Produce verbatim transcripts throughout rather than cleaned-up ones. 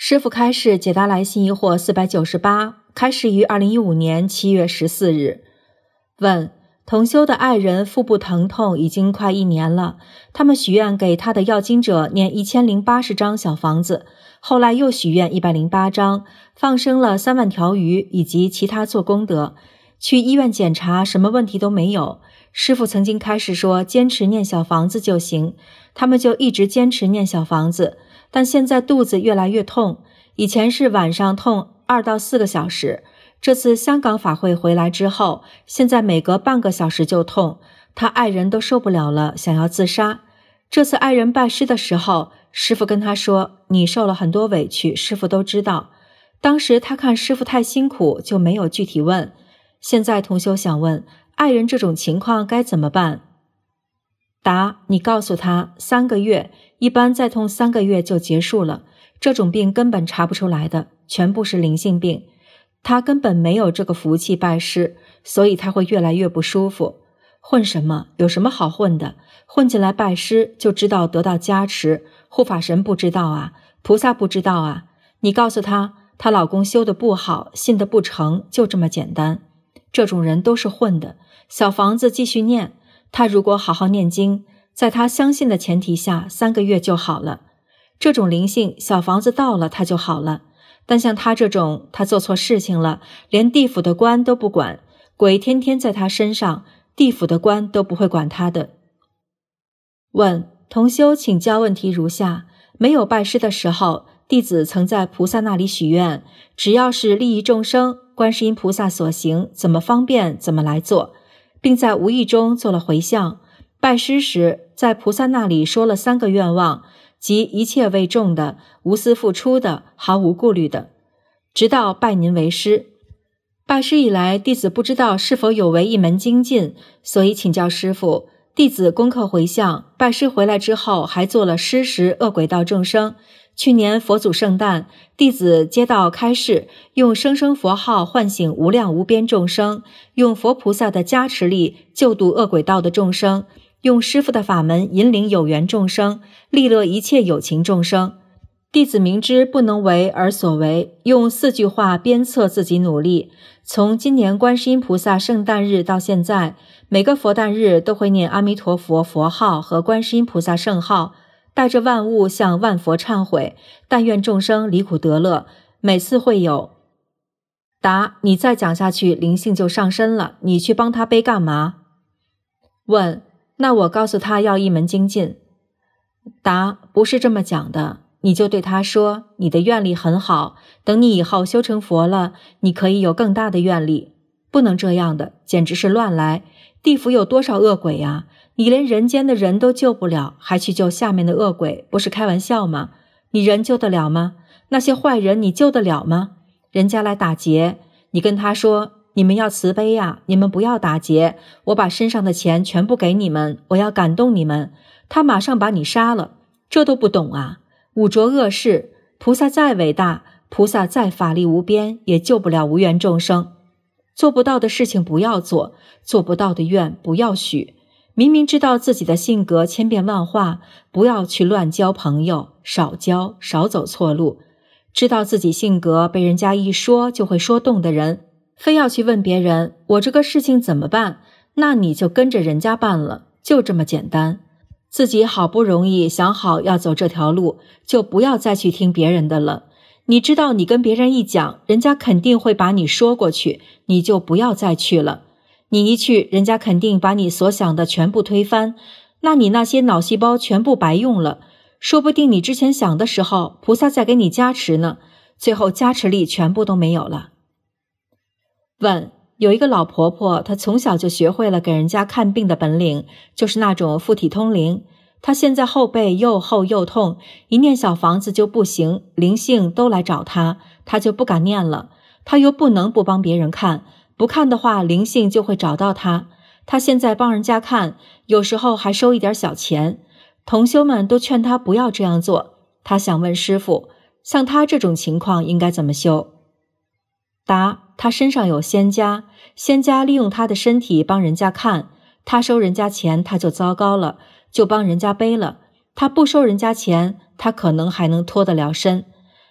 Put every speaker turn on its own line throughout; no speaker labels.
师父开示解答来信疑惑四百九十八，开示于二零一五年七月十四日。问：同修的爱人腹部疼痛已经快一年了，他们许愿给他的要经者念一千零八十张小房子，后来又许愿一百零八张，放生了三万条鱼以及其他做功德。去医院检查，什么问题都没有。师父曾经开始说坚持念小房子就行，他们就一直坚持念小房子，但现在肚子越来越痛，以前是晚上痛二到四个小时，这次香港法会回来之后，现在每隔半个小时就痛，他爱人都受不了了，想要自杀。这次爱人拜师的时候，师父跟他说，你受了很多委屈，师父都知道。当时他看师父太辛苦，就没有具体问。现在同修想问，爱人这种情况该怎么办？答：你告诉他三个月，一般再痛三个月就结束了，这种病根本查不出来的，全部是灵性病。他根本没有这个福气拜师，所以他会越来越不舒服。混什么？有什么好混的？混进来拜师就知道得到加持，护法神不知道啊，菩萨不知道啊。你告诉他，她老公修得不好，信得不成，就这么简单。这种人都是混的，小房子继续念，他如果好好念经，在他相信的前提下，三个月就好了。这种灵性，小房子到了他就好了。但像他这种，他做错事情了，连地府的官都不管，鬼天天在他身上，地府的官都不会管他的。问：同修请教问题如下：没有拜师的时候，弟子曾在菩萨那里许愿，只要是利益众生，观世音菩萨所行，怎么方便怎么来做，并在无意中做了回向。拜师时，在菩萨那里说了三个愿望，即一切为重的，无私付出的，毫无顾虑的，直到拜您为师。拜师以来，弟子不知道是否有违一门精进，所以请教师父。弟子功课回向，拜师回来之后，还做了施食恶鬼道众生。去年佛祖圣诞，弟子接到开示，用声声佛号唤醒无量无边众生，用佛菩萨的加持力救度恶鬼道的众生，用师父的法门引领有缘众生，利乐一切有情众生。弟子明知不能为而所为，用四句话鞭策自己努力。从今年观世音菩萨圣诞日到现在，每个佛诞日都会念阿弥陀佛佛号和观世音菩萨圣号，带着万物向万佛忏悔，但愿众生离苦得乐。每次会有。答：你再讲下去，灵性就上身了，你去帮他背干嘛？问：那我告诉他要一门精进。答：不是这么讲的，你就对他说，你的愿力很好，等你以后修成佛了，你可以有更大的愿力。不能这样的，简直是乱来。地府有多少恶鬼啊？你连人间的人都救不了，还去救下面的恶鬼，不是开玩笑吗？你人救得了吗？那些坏人你救得了吗？人家来打劫，你跟他说，你们要慈悲呀，你们不要打劫，我把身上的钱全部给你们，我要感动你们。他马上把你杀了，这都不懂啊！污浊恶事，菩萨再伟大，菩萨再法力无边，也救不了无缘众生。做不到的事情不要做，做不到的愿不要许。明明知道自己的性格千变万化，不要去乱交朋友，少交，少走错路。知道自己性格被人家一说就会说动的人，非要去问别人，我这个事情怎么办？那你就跟着人家办了，就这么简单。自己好不容易想好要走这条路，就不要再去听别人的了。你知道你跟别人一讲，人家肯定会把你说过去，你就不要再去了。你一去，人家肯定把你所想的全部推翻，那你那些脑细胞全部白用了。说不定你之前想的时候，菩萨在给你加持呢，最后加持力全部都没有了。问：有一个老婆婆，她从小就学会了给人家看病的本领，就是那种附体通灵。她现在后背又厚又痛，一念小房子就不行，灵性都来找她，她就不敢念了。她又不能不帮别人看，不看的话灵性就会找到她。她现在帮人家看，有时候还收一点小钱。同修们都劝她不要这样做。她想问师父，像她这种情况应该怎么修？答：她身上有仙家，仙家利用她的身体帮人家看，她收人家钱她就糟糕了，就帮人家背了。她不收人家钱，她可能还能脱得了身。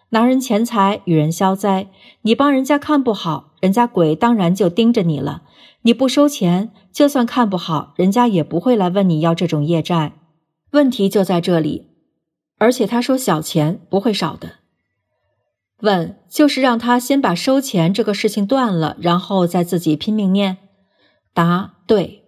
拿人钱财与人消灾，你帮人家看不好，人家鬼当然就盯着你了。你不收钱，就算看不好，人家也不会来问你要这种业债。问题就在这里。而且他说小钱不会少的。问，就是让他先把收钱这个事情断了，然后再自己拼命念？答，对。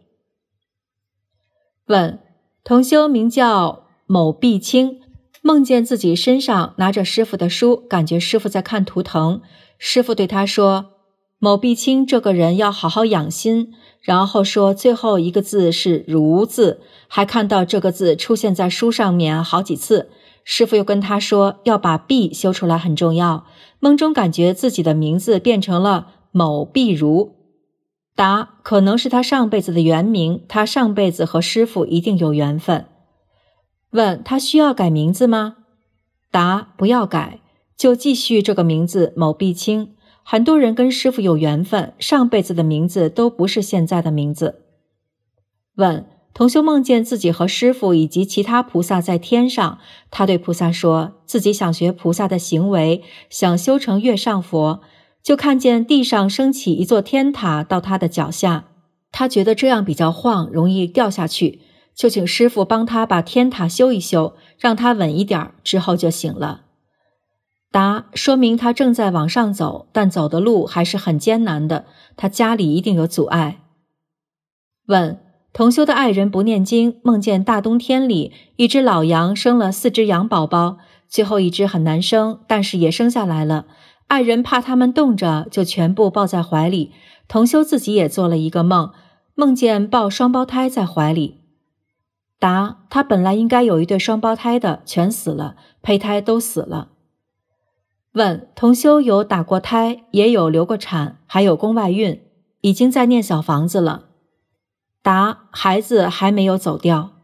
问，同修名叫某必清，梦见自己身上拿着师父的书，感觉师父在看图腾。师父对他说，某必清这个人要好好养心，然后说最后一个字是如字，还看到这个字出现在书上面好几次。师父又跟他说要把必修出来很重要。梦中感觉自己的名字变成了某必如。答，可能是他上辈子的原名，他上辈子和师父一定有缘分。问，他需要改名字吗？答，不要改，就继续这个名字某必清。很多人跟师父有缘分，上辈子的名字都不是现在的名字。问，同修梦见自己和师父以及其他菩萨在天上，他对菩萨说自己想学菩萨的行为，想修成月上佛，就看见地上升起一座天塔到他的脚下，他觉得这样比较晃，容易掉下去，就请师父帮他把天塔修一修，让他稳一点，之后就醒了。答，说明他正在往上走，但走的路还是很艰难的，他家里一定有阻碍。问，同修的爱人不念经，梦见大冬天里一只老羊生了四只羊宝宝，最后一只很难生，但是也生下来了。爱人怕他们冻着，就全部抱在怀里。同修自己也做了一个梦，梦见抱双胞胎在怀里。答，他本来应该有一对双胞胎的，全死了，胚胎都死了。问，同修有打过胎，也有流过产，还有宫外孕，已经在念小房子了。答，孩子还没有走掉。